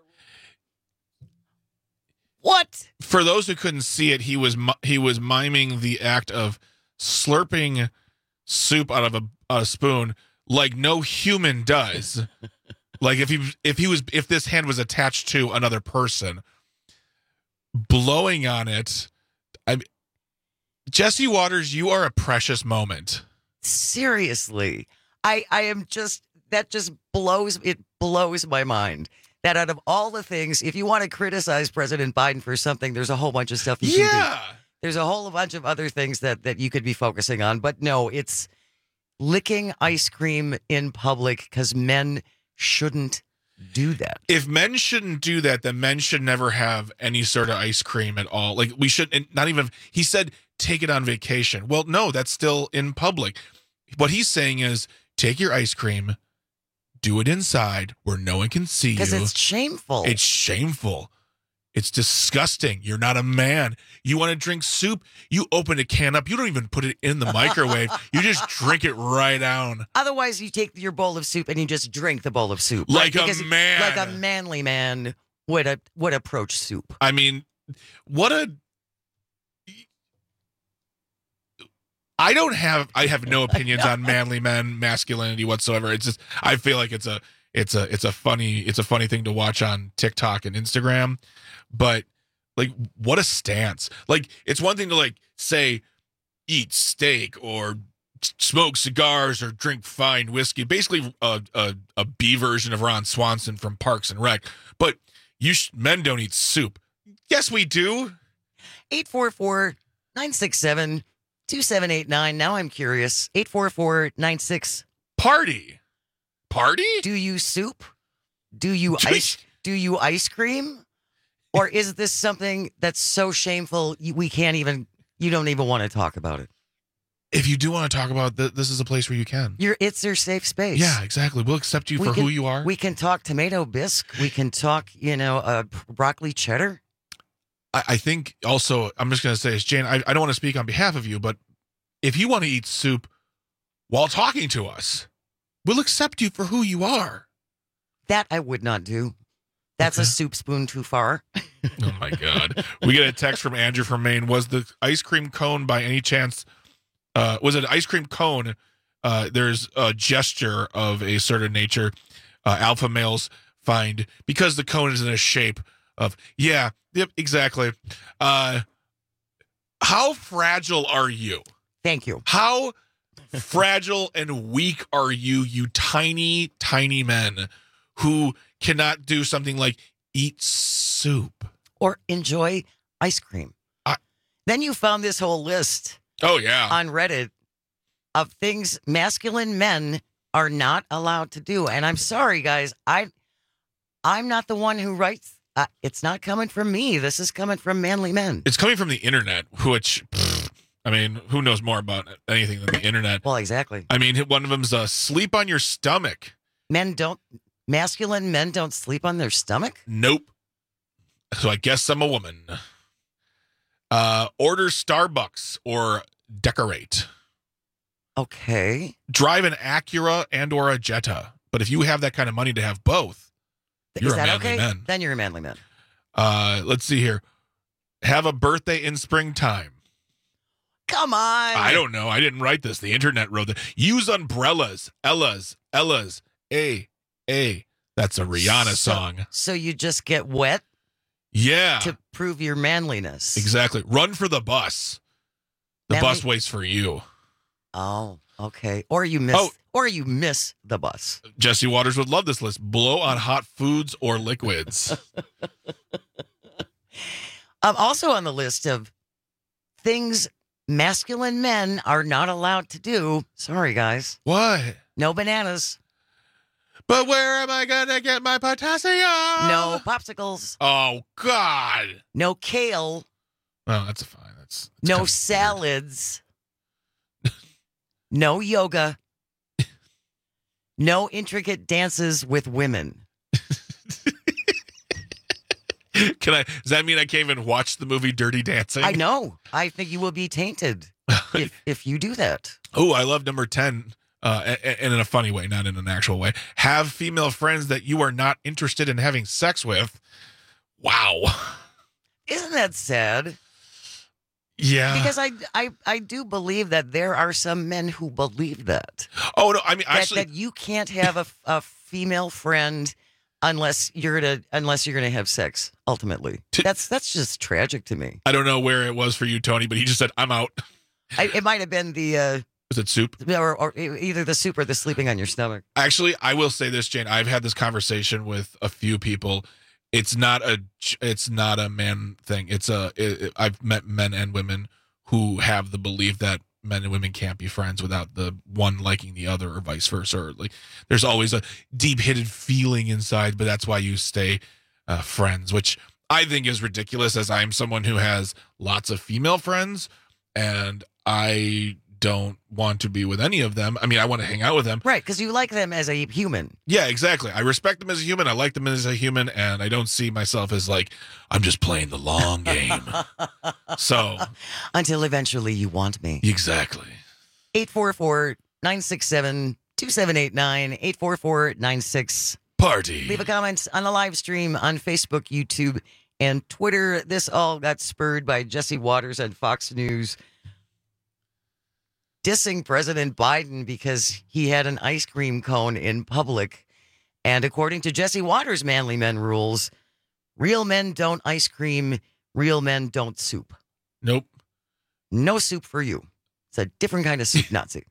What? For those who couldn't see it, he was miming the act of slurping soup out of a spoon like no human does. Like if this hand was attached to another person, blowing on it. Jesse Waters, you are a precious moment. Seriously, I am just, that just blows my mind. That out of all the things, if you want to criticize President Biden for something, there's a whole bunch of stuff you can do. There's a whole bunch of other things that you could be focusing on. But no, it's licking ice cream in public because men shouldn't do that. If men shouldn't do that, then men should never have any sort of ice cream at all. Like we should, and not even, he said, take it on vacation. Well, no, that's still in public. What he's saying is take your ice cream, do it inside where no one can see you. Because it's shameful. It's shameful. It's disgusting. You're not a man. You want to drink soup? You open a can up. You don't even put it in the microwave. You just drink it right down. Otherwise, you take your bowl of soup and you just drink the bowl of soup. Like a man. Like a manly man would approach soup. I mean, I have no opinions on manly men, masculinity whatsoever. It's just, I feel like it's a funny thing to watch on TikTok and Instagram, but like, what a stance. Like, it's one thing to like say, eat steak or smoke cigars or drink fine whiskey, basically a B version of Ron Swanson from Parks and Rec. But men don't eat soup. Yes, we do. 844-967-2789. Now I'm curious. 844-96. Party. Do you soup? Do you ice cream? Or is this something that's so shameful you don't even want to talk about it? If you do want to talk about it, this is a place where you can. It's your safe space. Yeah, exactly. We'll accept you for who you are. We can talk tomato bisque. We can talk, broccoli cheddar. I think also, I'm just going to say this, Jane, I don't want to speak on behalf of you, but if you want to eat soup while talking to us, we'll accept you for who you are. That I would not do. That's a soup spoon too far. Oh, my God. We get a text from Andrew from Maine. Was the ice cream cone by any chance, was it an ice cream cone there's a gesture of a certain nature alpha males find because the cone is in a shape of, yep, exactly. How fragile are you? Thank you. How fragile and weak are you tiny, tiny men who cannot do something like eat soup or enjoy ice cream? Then you found this whole list. Oh, yeah. On Reddit of things masculine men are not allowed to do. And I'm sorry, guys. I'm not the one who writes. It's not coming from me. This is coming from manly men. It's coming from the internet, which, I mean, who knows more about anything than the internet? Well, exactly. I mean, one of them's sleep on your stomach. Masculine men don't sleep on their stomach? Nope. So I guess I'm a woman. Order Starbucks or decorate. Okay. Drive an Acura and or a Jetta. But if you have that kind of money to have both, you're a manly man. Then you're a manly man. Let's see here. Have a birthday in springtime. Come on. I don't know. I didn't write this. The internet wrote it. Use umbrellas. Ella's. A. That's a Rihanna song. So you just get wet? Yeah. To prove your manliness. Exactly. Run for the bus. The bus waits for you. Oh, okay. Or you miss the bus. Jesse Waters would love this list. Blow on hot foods or liquids. Also on the list of things masculine men are not allowed to do. Sorry, guys. What? No bananas. But where am I going to get my potassium? No popsicles. Oh, God. No kale. Oh, that's fine. That's no salads. No yoga. No intricate dances with women. Does that mean I can't even watch the movie Dirty Dancing? I know. I think you will be tainted if you do that. Oh, I love number 10. And in a funny way, not in an actual way. Have female friends that you are not interested in having sex with. Wow. Isn't that sad? Yeah. Because I do believe that there are some men who believe that. Oh, no. I mean, actually. That you can't have a female friend unless you're gonna have sex, ultimately. That's just tragic to me. I don't know where it was for you, Tony, but he just said, I'm out. It might have been the... Was it soup? Or either the soup or the sleeping on your stomach. Actually, I will say this, Jane. I've had this conversation with a few people. It's not a man thing. I've met men and women who have the belief that men and women can't be friends without the one liking the other or vice versa. Or like, there's always a deep hidden feeling inside, but that's why you stay friends, which I think is ridiculous, as I'm someone who has lots of female friends and I don't want to be with any of them. I mean, I want to hang out with them. Right, because you like them as a human. Yeah, exactly. I respect them as a human. I like them as a human, and I don't see myself as like, I'm just playing the long game. So. Until eventually you want me. Exactly. 844-967-2789, 844-96. Party. Leave a comment on the live stream on Facebook, YouTube, and Twitter. This all got spurred by Jesse Waters on Fox News dissing President Biden because he had an ice cream cone in public. And according to Jesse Waters' Manly Men rules, real men don't ice cream, real men don't soup. Nope. No soup for you. It's a different kind of soup, Nazi.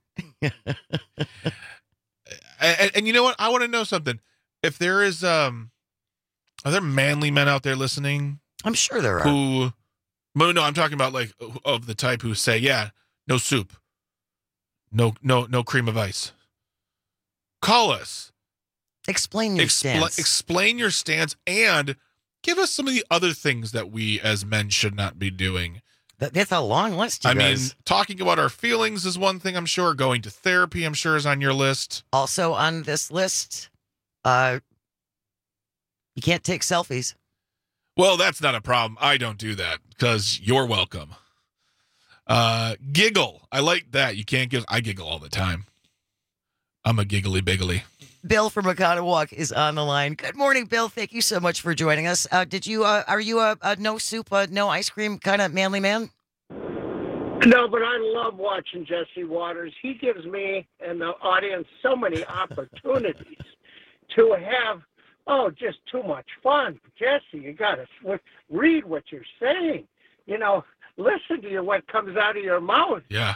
And you know what? I want to know something. If there is, are there manly men out there listening? I'm sure there are. No, I'm talking about like of the type who say, yeah, no soup. No cream of ice. Call us. Explain your stance. Explain your stance and give us some of the other things that we as men should not be doing. That's a long list, you guys. Mean, talking about our feelings is one thing, I'm sure. Going to therapy, I'm sure, is on your list. Also on this list, you can't take selfies. Well, that's not a problem. I don't do that because you're welcome. Giggle. I like that. You can't give. I giggle all the time. I'm a giggly biggly. Bill from Oconomowoc is on the line. Good morning, Bill. Thank you so much for joining us. Are you a no soup, no ice cream kind of manly man? No, but I love watching Jesse Waters. He gives me and the audience so many opportunities to have, just too much fun. Jesse, you got to read what you're saying. Listen to what comes out of your mouth. Yeah.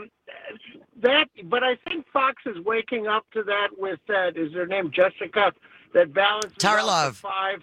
But I think Fox is waking up to that with that. Is her name Jessica? That balances out the 5.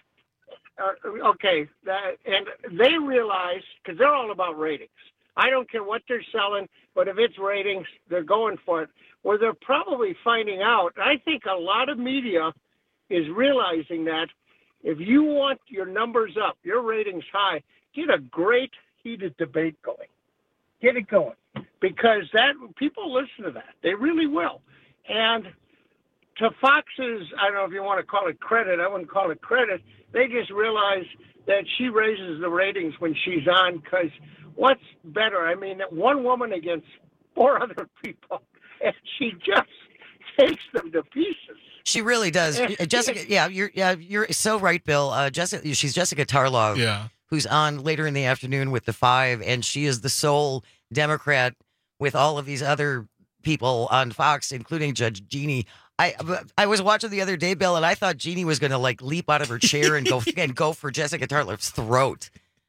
Okay. And they realize, because they're all about ratings. I don't care what they're selling, but if it's ratings, they're going for it. Well, they're probably finding out. I think a lot of media is realizing that if you want your numbers up, your ratings high, get a great heated debate going. Get it going. Because people listen to that. They really will. And to Fox's, I don't know if you want to call it credit, I wouldn't call it credit, they just realize that she raises the ratings when she's on, because what's better? I mean, one woman against 4 other people, and she just takes them to pieces. She really does. Jessica, you're so right, Bill. She's Jessica Tarlov, who's on later in the afternoon with the 5, and she is the sole Democrat with all of these other people on Fox, including Judge Jeannie. I was watching the other day, Bill, and I thought Jeannie was going to leap out of her chair and go for Jessica Tarlov's throat.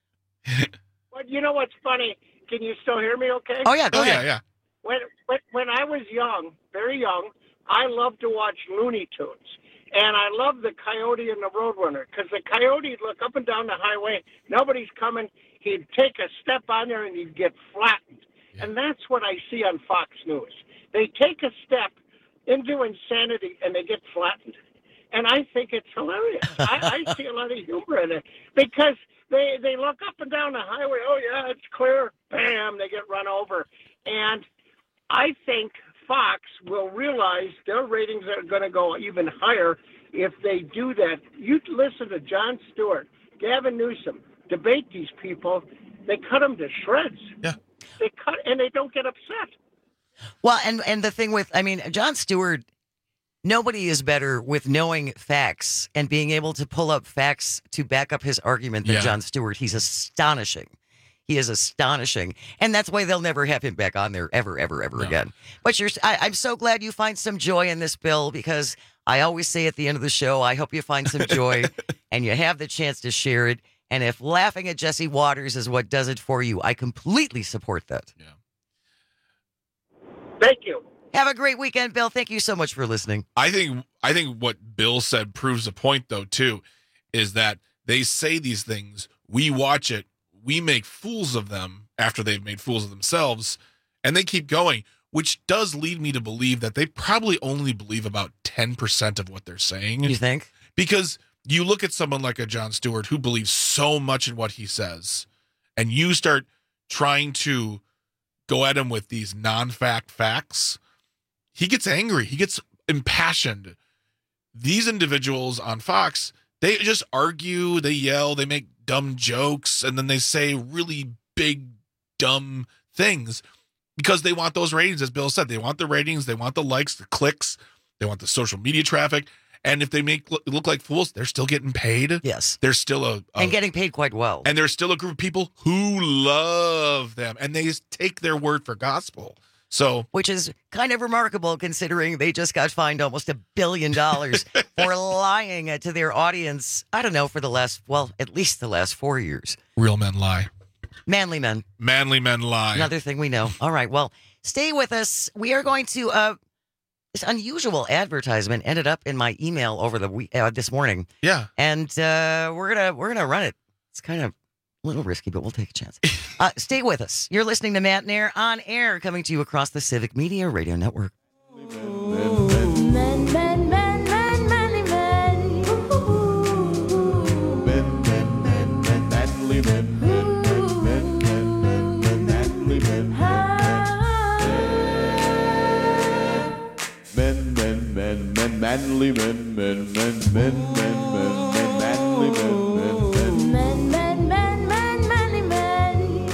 But you know what's funny? Can you still hear me? Okay. Oh yeah, go ahead. Yeah. When I was young, very young, I loved to watch Looney Tunes. And I loved the Coyote and the Roadrunner, because the Coyote would look up and down the highway, nobody's coming, he'd take a step on there and he'd get flattened. Yeah. And that's what I see on Fox News. They take a step into insanity and they get flattened. And I think it's hilarious. I see a lot of humor in it, because they look up and down the highway, oh yeah, it's clear, bam, they get run over. And I think Fox will realize their ratings are going to go even higher if they do that. You listen to Jon Stewart, Gavin Newsom, debate these people, they cut them to shreds. Yeah. They cut, and they don't get upset. Well, and the thing with, Jon Stewart, nobody is better with knowing facts and being able to pull up facts to back up his argument than Jon Stewart. He's astonishing. He is astonishing. And that's why they'll never have him back on there ever again. But I'm so glad you find some joy in this, Bill, because I always say at the end of the show, I hope you find some joy and you have the chance to share it. And if laughing at Jesse Waters is what does it for you, I completely support that. Yeah. Thank you. Have a great weekend, Bill. Thank you so much for listening. I think what Bill said proves a point, though, too, is that they say these things, we watch it, we make fools of them after they've made fools of themselves, and they keep going, which does lead me to believe that they probably only believe about 10% of what they're saying. You think? Because you look at someone like a Jon Stewart who believes so much in what he says, and you start trying to go at him with these non-fact facts, he gets angry. He gets impassioned. These individuals on Fox, they just argue, they yell, they make dumb jokes, and then they say really big, dumb things because they want those ratings, as Bill said. They want the ratings, they want the likes, the clicks, they want the social media traffic. And if they make look like fools, they're still getting paid. Yes. They're still and getting paid quite well. And there's still a group of people who love them, and they take their word for gospel. So, which is kind of remarkable considering they just got fined almost $1 billion for lying to their audience. I don't know, for at least the last 4 years. Real men lie. Manly men. Manly men lie. Another thing we know. All right. Well, stay with us. We are going to. This unusual advertisement ended up in my email over the this morning. Yeah. And we're gonna run it. It's kind of a little risky, but we'll take a chance. Stay with us. You're listening to Matt Nair on air, coming to you across the Civic Media Radio Network. Manly men, men, men, men, men, men, men, manly men, men, men, men, men, men, manly men,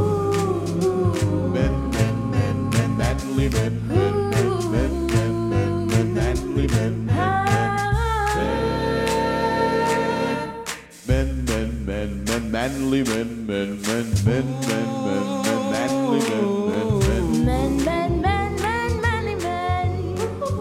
men, men, men, men, manly men, men, men, men, men, men, manly men, men, men, men, men, manly men, men, men, men, men, men, manly manly men. Men, men, men, men, manly men.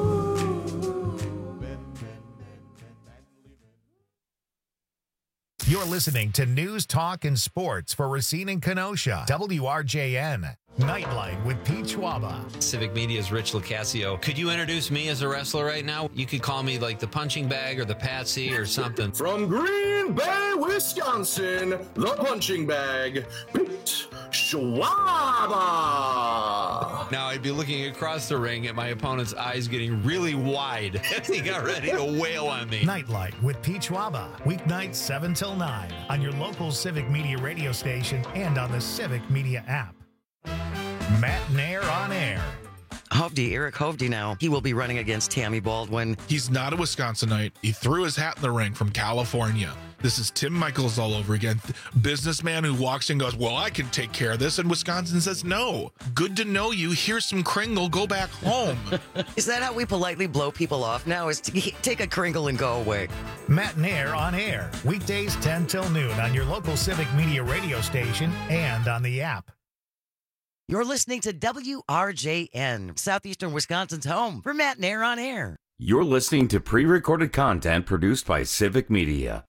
You're listening to News, Talk, and Sports for Racine and Kenosha. WRJN. Nightlight with Pete Schwaba. Civic Media's Rich Locascio. Could you introduce me as a wrestler right now? You could call me like the punching bag or the patsy or something. From Green Bay, Wisconsin, the punching bag, Pete Schwaba. Now I'd be looking across the ring at my opponent's eyes getting really wide as he got ready to wail on me. Nightlight with Pete Schwaba. Weeknights 7 till 9 on your local Civic Media radio station and on the Civic Media app. Matt Nair on air. Eric Hovde now. He will be running against Tammy Baldwin. He's not a Wisconsinite. He threw his hat in the ring from California. This is Tim Michaels all over again. Businessman who walks in and goes, well, I can take care of this. And Wisconsin says, no. Good to know you. Here's some Kringle. Go back home. Is that how we politely blow people off now? Is to take a Kringle and go away? Matt Nair on air. Weekdays 10 till noon on your local Civic Media radio station and on the app. You're listening to WRJN, Southeastern Wisconsin's home for Matt Nair on air. You're listening to pre-recorded content produced by Civic Media.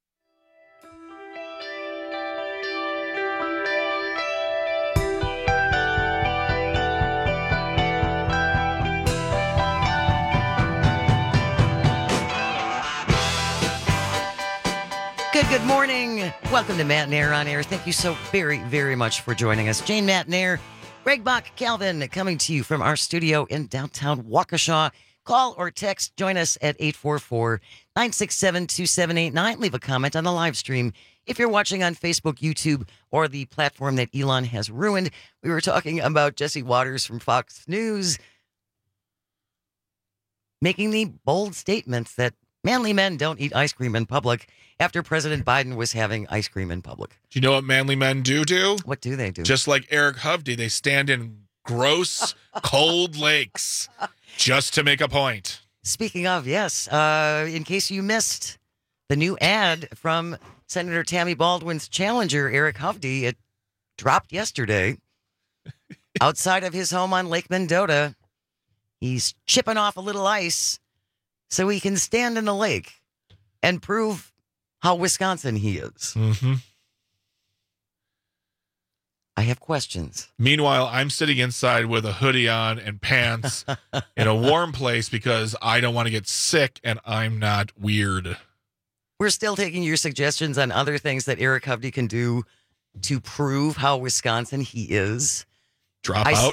Good morning. Welcome to Matt Nair on air. Thank you so very, very much for joining us. Jane Matt Nair, Greg Bach, Calvin, coming to you from our studio in downtown Waukesha. Call or text. Join us at 844-967-2789. Leave a comment on the live stream. If you're watching on Facebook, YouTube, or the platform that Elon has ruined, we were talking about Jesse Waters from Fox News making the bold statements that manly men don't eat ice cream in public after President Biden was having ice cream in public. Do you know what manly men do? What do they do? Just like Eric Hovde, they stand in gross, cold lakes just to make a point. Speaking of, yes, in case you missed the new ad from Senator Tammy Baldwin's challenger, Eric Hovde, it dropped yesterday outside of his home on Lake Mendota. He's chipping off a little ice so he can stand in the lake and prove how Wisconsin he is. Mm-hmm. I have questions. Meanwhile, I'm sitting inside with a hoodie on and pants in a warm place because I don't want to get sick and I'm not weird. We're still taking your suggestions on other things that Eric Hovde can do to prove how Wisconsin he is. Drop out.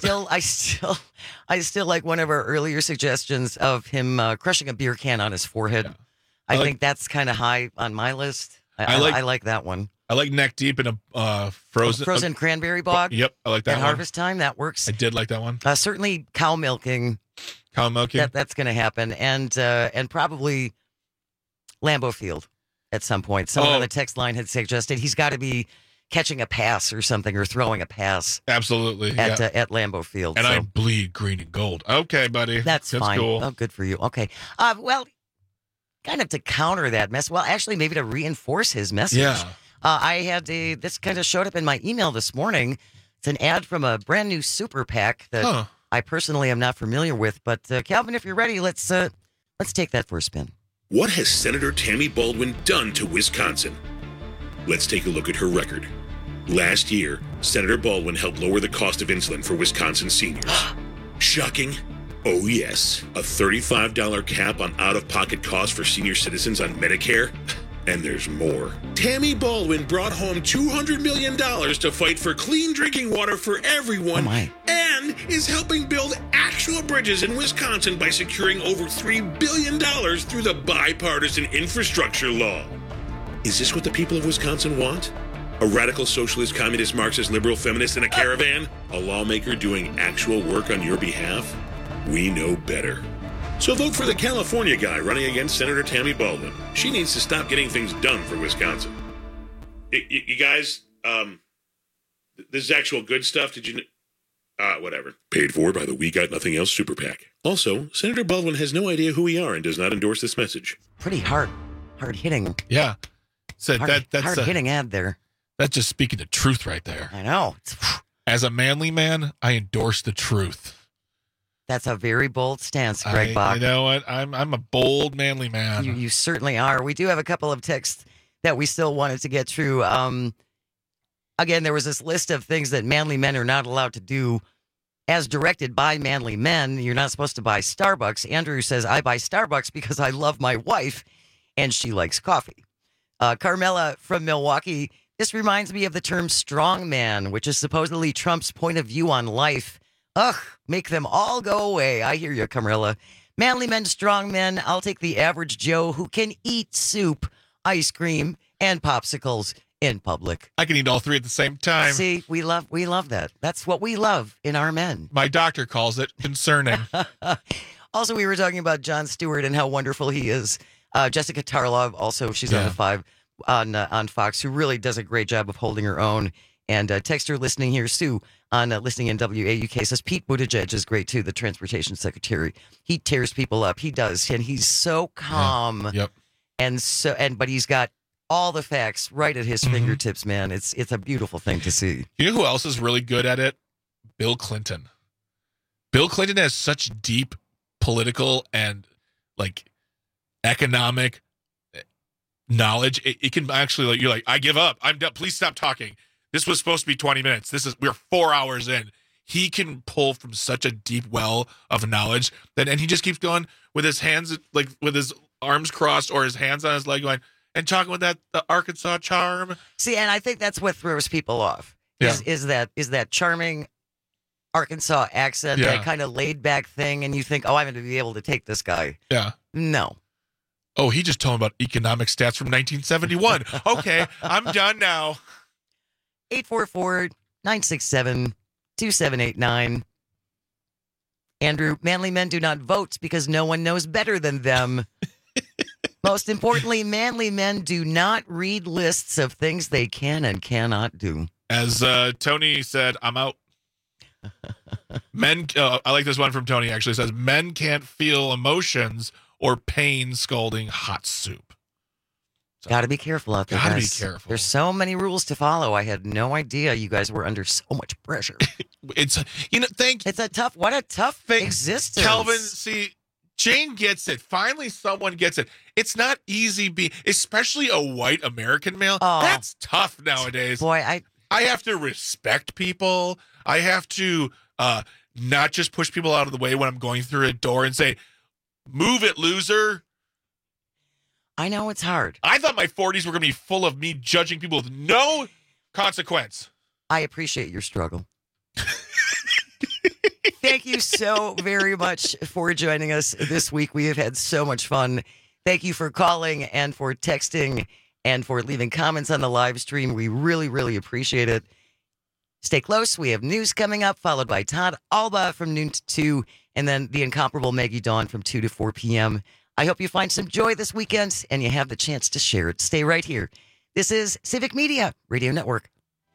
I still like one of our earlier suggestions of him crushing a beer can on his forehead. Yeah. I think that's kind of high on my list. I like that one. I like neck deep in a frozen cranberry bog. Yep, I like that at one. Harvest time, that works. I did like that one. Certainly cow milking. That's going to happen, and probably Lambeau Field at some point. Someone on the text line had suggested he's got to be catching a pass or something, or throwing a pass. Absolutely. At Lambeau Field. And I bleed green and gold. Okay, buddy. That's fine. Cool. Oh, good for you. Okay. Well, kind of to counter that mess. Well, actually, maybe to reinforce his message. Yeah. I had this kind of showed up in my email this morning. It's an ad from a brand new super PAC that I personally am not familiar with. But Calvin, if you're ready, let's take that for a spin. What has Senator Tammy Baldwin done to Wisconsin? Let's take a look at her record. Last year, Senator Baldwin helped lower the cost of insulin for Wisconsin seniors. Shocking? Oh yes, a $35 cap on out-of-pocket costs for senior citizens on Medicare? And there's more. Tammy Baldwin brought home $200 million to fight for clean drinking water for everyone and is helping build actual bridges in Wisconsin by securing over $3 billion through the bipartisan infrastructure law. Is this what the people of Wisconsin want? A radical socialist, communist, Marxist, liberal, feminist in a caravan? A lawmaker doing actual work on your behalf? We know better. So vote for the California guy running against Senator Tammy Baldwin. She needs to stop getting things done for Wisconsin. You guys, this is actual good stuff. Did you... whatever. Paid for by the We Got Nothing Else Super PAC. Also, Senator Baldwin has no idea who we are and does not endorse this message. Pretty hard hitting. Yeah. So that's hard hitting ad there. That's just speaking the truth right there. I know. As a manly man, I endorse the truth. That's a very bold stance, Greg Bach. You know what? I'm a bold, manly man. You certainly are. We do have a couple of texts that we still wanted to get through. Again, there was this list of things that manly men are not allowed to do as directed by manly men. You're not supposed to buy Starbucks. Andrew says, I buy Starbucks because I love my wife and she likes coffee. Carmela from Milwaukee, this reminds me of the term strong man, which is supposedly Trump's point of view on life. Ugh, make them all go away. I hear you, Carmela. Manly men, strong men. I'll take the average Joe who can eat soup, ice cream, and popsicles in public. I can eat all three at the same time. See, we love that. That's what we love in our men. My doctor calls it concerning. Also, we were talking about Jon Stewart and how wonderful he is. Jessica Tarlov, also, she's on the 5 on Fox, who really does a great job of holding her own. And texter listening here, Sue, on listening in WAUK, says Pete Buttigieg is great too, the transportation secretary. He tears people up. He does, and he's so calm. Yep. But he's got all the facts right at his fingertips, man. It's a beautiful thing to see. You know who else is really good at it? Bill Clinton. Bill Clinton has such deep political and economic knowledge. It can actually, you're like, I give up. I'm done. Please stop talking. This was supposed to be 20 minutes. We're 4 hours in. He can pull from such a deep well of knowledge and he just keeps going with his hands, with his arms crossed or his hands on his leg going and talking with the Arkansas charm. See, and I think that's what throws people off. Is that charming Arkansas accent, that kind of laid back thing, and you think, I'm going to be able to take this guy. Yeah. No. Oh, he just told him about economic stats from 1971. Okay, I'm done now. 844-967-2789. Andrew, manly men do not vote because no one knows better than them. Most importantly, manly men do not read lists of things they can and cannot do. As Tony said, I'm out. Men, I like this one from Tony, actually. It says, men can't feel emotions or pain scalding hot soup. So, got to be careful out there, guys. Got to be careful. There's so many rules to follow. I had no idea you guys were under so much pressure. It's a tough existence. Calvin, see, Jane gets it. Finally, someone gets it. It's not easy especially a white American male. Oh. That's tough nowadays. Boy, I have to respect people. I have to not just push people out of the way when I'm going through a door and say, move it, loser. I know it's hard. I thought my 40s were going to be full of me judging people with no consequence. I appreciate your struggle. Thank you so very much for joining us this week. We have had so much fun. Thank you for calling and for texting and for leaving comments on the live stream. We really, really appreciate it. Stay close. We have news coming up, followed by Todd Alba from noon to 2, and then the incomparable Maggie Dawn from 2 to 4 p.m. I hope you find some joy this weekend and you have the chance to share it. Stay right here. This is Civic Media Radio Network.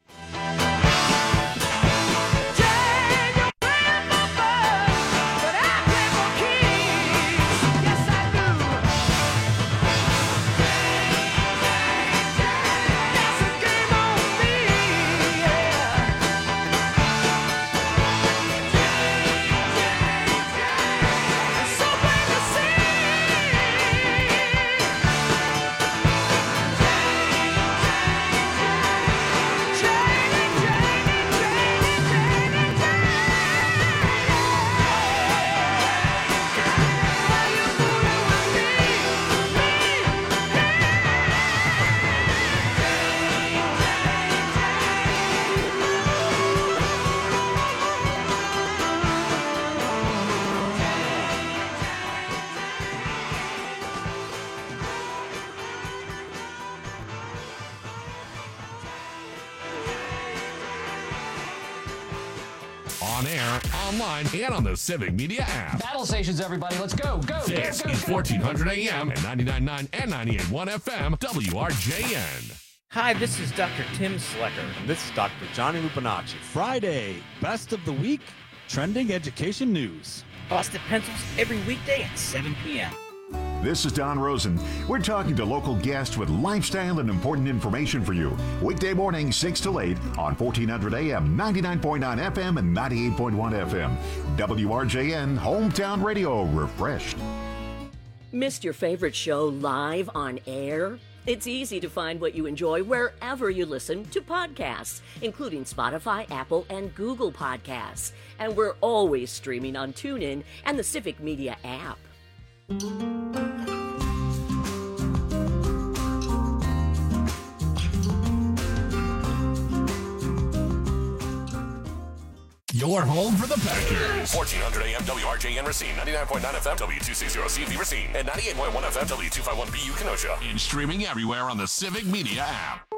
On air, online, and on the Civic Media app. Battle stations, everybody. Let's go. This is 1400 AM and 99.9 and 98.1 FM, WRJN. Hi, this is Dr. Tim Slecker. And this is Dr. Johnny Lupinacci. Friday, best of the week, trending education news. Boston Pencils every weekday at 7 p.m. This is Don Rosen. We're talking to local guests with lifestyle and important information for you. Weekday morning, 6 to 8 on 1400 AM, 99.9 FM, and 98.1 FM. WRJN, Hometown Radio, refreshed. Missed your favorite show live on air? It's easy to find what you enjoy wherever you listen to podcasts, including Spotify, Apple, and Google Podcasts. And we're always streaming on TuneIn and the Civic Media app. Your home for the Packers. 1400 AM WRJN Racine, 99.9 FM W260CV Racine, and 98.1 FM W251BU Kenosha. And streaming everywhere on the Civic Media app.